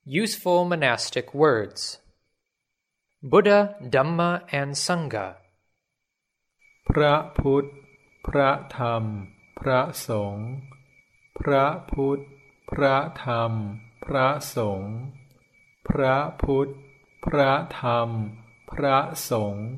Useful monastic words. Buddha, Dhamma, and Sangha. พระพุทธพระธรรมพระสงฆ์พระพุทธพระธรรมพระสงฆ์พระพุทธพระธรรมพระสงฆ์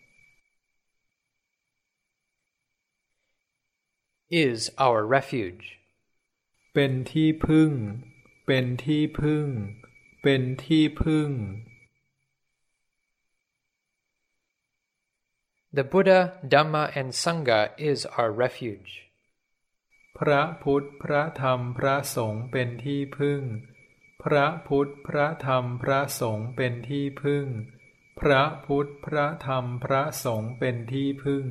is our refuge. เป็นที่พึ่งเป็นที่พึ่งเป็นที่พึ่ง The Buddha, Dhamma, and Sangha is our refuge. พระพุทธพระธรรมพระสงฆ์เป็นที่พึ่งพระพุทธพระธรรมพระสงฆ์เป็นที่พึ่งพระพุทธพระธรรมพระสงฆ์เป็นที่พึ่ง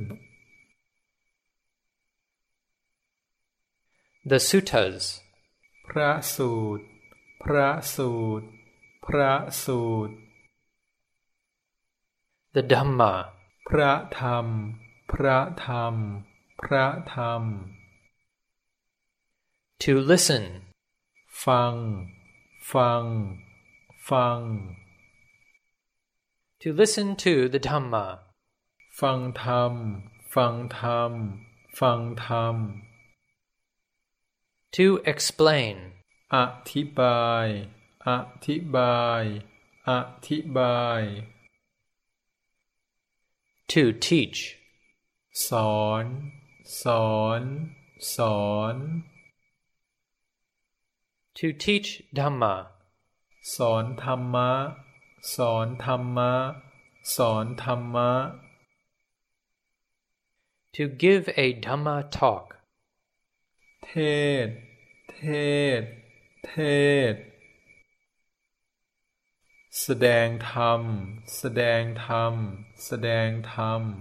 The Suttas. พระสูตรพระสูตรพระสูตร The Dhamma. พระธรรมพระธรรมพระธรรม To listen. ฟังฟังฟัง To listen to the Dhamma. ฟังธรรมฟังธรรมฟังธรรม To explain. อธิบายอธิบายอธิบาย To teach. สอนสอนสอน To teach Dhamma. สอนธรรมะสอนธรรมะสอนธรรมะ To give a Dhamma talk. เทศเทศเทศแสดงธรรมแสดงธรรมแสดงธรรม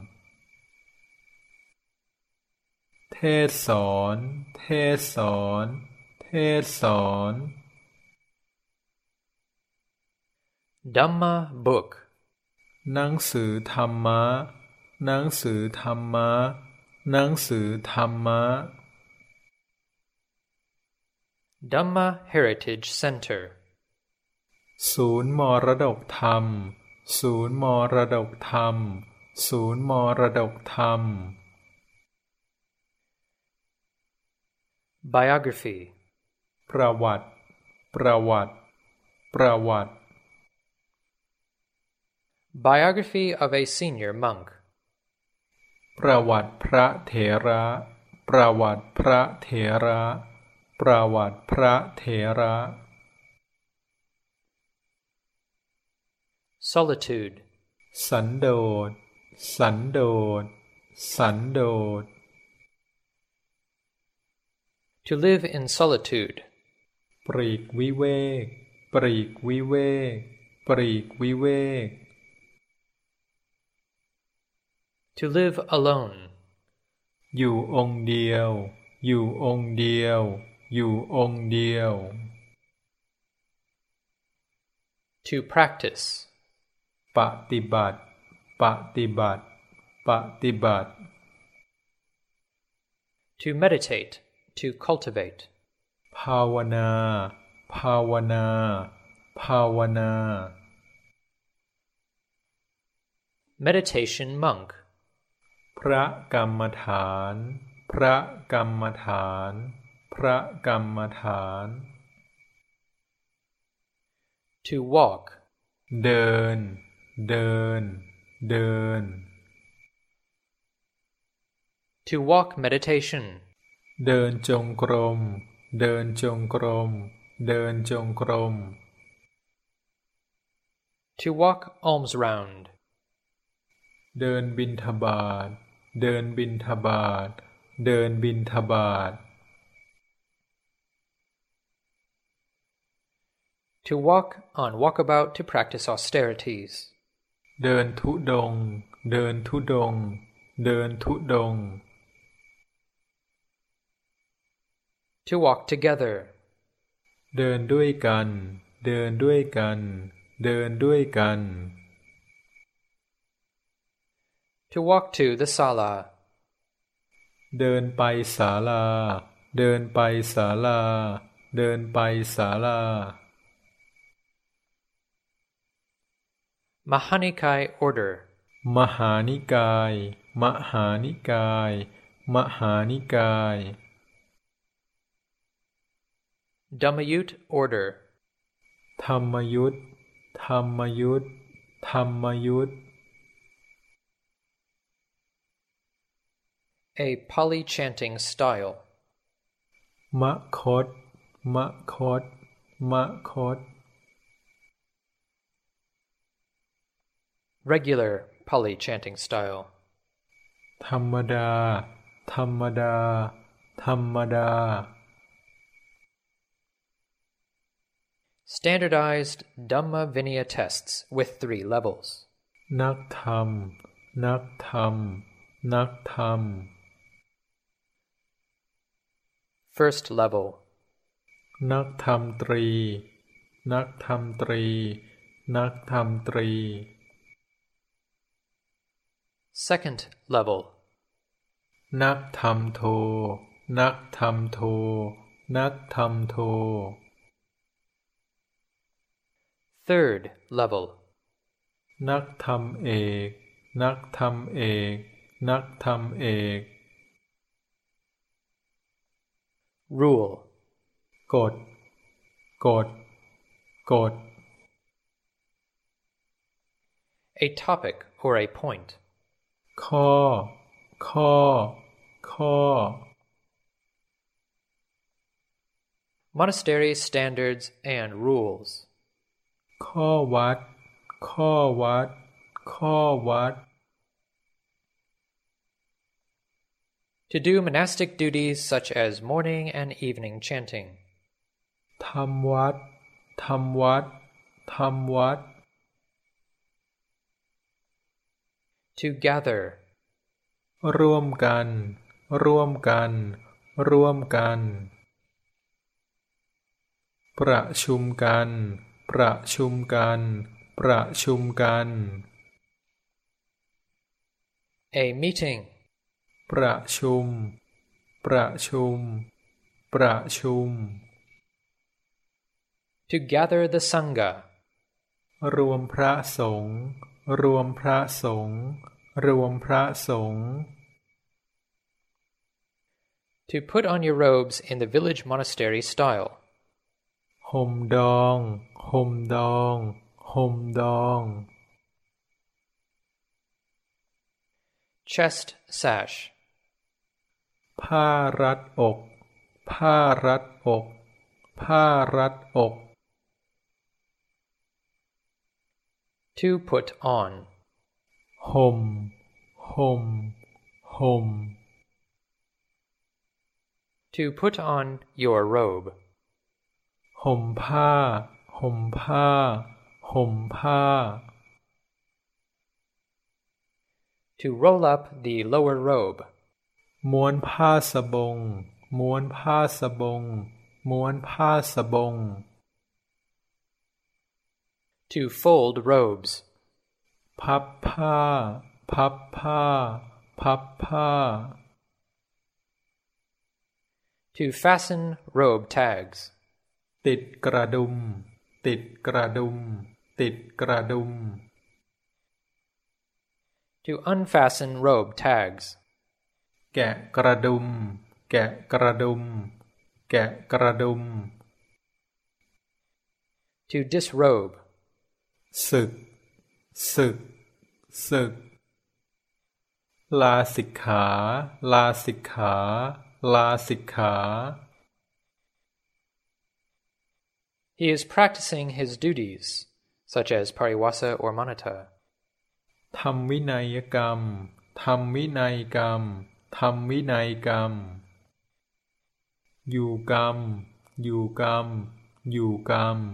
เทศสอนเทศสอนเทศสอน Dhamma book. หนังสือธรรมะหนังสือธรรมะหนังสือธรรมะ Dhamma Heritage Center. ศูนย์มรดกธรรมศูนย์มรดกธรรมศูนย์มรดกธรรม Biography. ประวัติประวัติประวัติ Biography of a senior monk. ประวัติพระเถระประวัติพระเถระประวัติพระเถระ Solitude. สันโดษสันโดษสันโดษ To live in solitude. ปลีกวิเวกปลีกวิเวกปลีกวิเวก To live alone. อยู่องค์เดียวอยู่องค์เดียวอยู่องค์เดียว To practice. ปฏิบัติปฏิบัติปฏิบัติ To meditate. To cultivate. ภาวนาภาวนาภาวนา Meditation monk. พระกรรมฐานพระกรรมฐานพระกรรมฐาน To walk. เดินเดินเดิน To walk meditation. เดินจงกรมเดินจงกรมเดินจงกรม To walk alms round. เดินบิณฑบาตเดินบิณฑบาตเดินบิณฑบาต To walk on walkabout to practice austerities. เดินธุดงค์เดินธุดงค์เดินธุดงค์ To walk together. เดินด้วยกันเดินด้วยกันเดินด้วยกัน To walk to the sala. เดินไปศาลาเดินไปศาลาเดินไปศาลา Mahanikai order มหานิกายมหานิกายมหานิกาย Dhammayut order ธรรมยุตธรรมยุตธรรมยุต A Pali chanting style มะคตมะคตมะคต Regular Pali chanting style ธรรมดาธรรมดาธรรมดา Standardized Dhamma Vinaya tests with 3 levels นักธรรมนักธรรมนักธรรม First level นักธรรมตรีนักธรรมตรีนักธรรมตรี Second level นักธรรมโทนักธรรมโทนักธรรมโท Third level นักธรรมเอกนักธรรมเอกนักธรรมเอก Rule กฎกฎกฎ A topic or a point ข้อข้อข้อ Monastery standards and rules ข้อวัดข้อวัดข้อวัด To do monastic duties such as morning and evening chanting ทำวัดทำวัดทำวัด To gather ร่วมกันร่วมกันร่วมกันประชุมกันประชุมกันประชุมกัน A meeting ประชุมประชุมประชุม To gather the Sangha รวมพระสงฆ์รวมพระสงฆ์รวมพระสงฆ์ To put on your robes in the village monastery style ห่มดองห่มดองห่มดอง Chest sash ผ้ารัดอกผ้ารัดอกผ้ารัดอก To put on ห่มห่มห่ม To put on your robe ห่มผ้าห่มผ้าห่มผ้า To roll up the lower robe ม้วนผ้าสบงม้วนผ้าสบงม้วนผ้าสบง To fold robes พับผ้าพับผ้าพับผ้า To fasten robe tags ติดกระดุมติดกระดุมติดกระดุม To unfasten robe tags แกะกระดุมแกะกระดุมแกะกระดุม To disrobe ศึกศึกศึก ลาสิกขาลาสิกขาลาสิกขา He is practicing his duties, such as pariwasa or manata. ทำวินัยกรรมทำวินัยกรรมทำวินัยกรรม อยู่กรรมอยู่กรรมอยู่กรรม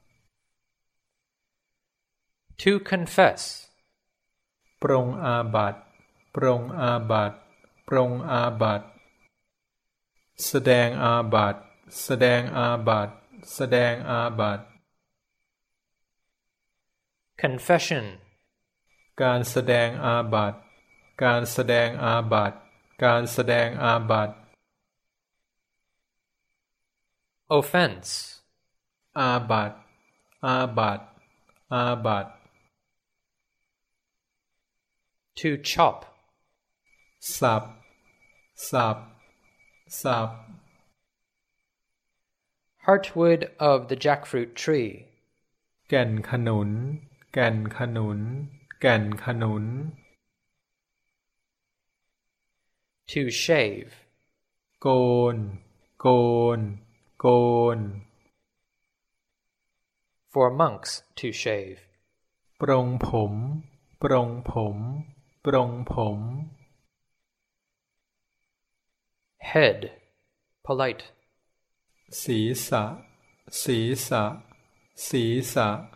To confess ปรงอาบัติปรงอาบัติปรงอาบัติ แสดงอาบัติแสดงอาบัติแสดงอาบัติ Confession การแสดงอาบัติการแสดงอาบัติการแสดงอาบัติ Offense อาบัติอาบัติอาบัติ To chop. สับสับสับ Heartwood of the jackfruit tree. แก่นขนุนแก่นขนุนแก่นขนุน To shave. โกนโกนโกน For monks to shave. ปรงผมปรงผมปรงผม Head. Polite. ศีรษะศีรษะศีรษะ